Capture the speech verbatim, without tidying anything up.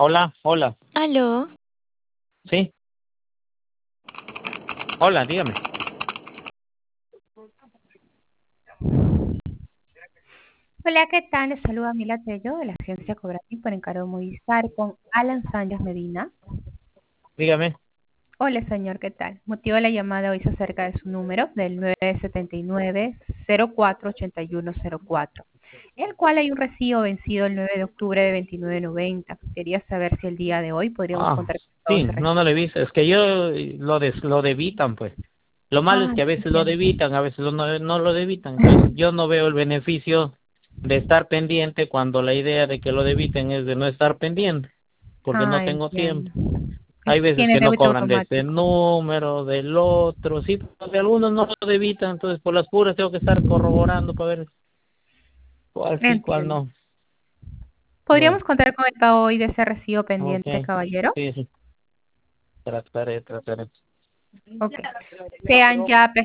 Hola, hola. Aló. Sí. Hola, dígame. Hola, ¿qué tal? Les saluda Mila Tello de la agencia Cobrativ por encargo Movistar con Alan Sánchez Medina. Dígame. Hola, señor, ¿qué tal? Motivo de la llamada hoy se acerca de su número del nueve siete nueve, cero cuatro ocho uno cero cuatro, en el cual hay un recibo vencido el nueve de octubre de veintinueve noventa. Quería saber si el día de hoy podríamos Ah, contar con todo sí, ese no, no recibo. le he visto. Es que yo eh, lo des, lo debitan, pues. Lo malo es Ah, que a veces lo entiendo. debitan, a veces lo no, no lo debitan. Entonces yo no veo el beneficio de estar pendiente cuando la idea de que lo debiten es de no estar pendiente, porque no Ah, tengo tiempo. entiendo. Es- Hay veces Tiene que no débito cobran de este automático. número, del otro, sí, porque algunos no lo debitan, entonces por las puras tengo que estar corroborando para ver cuál sí, cuál Entiendo. no. Bueno, ¿Podríamos contar con el pago hoy de ese recibo pendiente, ok, caballero? sí, sí, trataré, trataré. Ok. Sean ya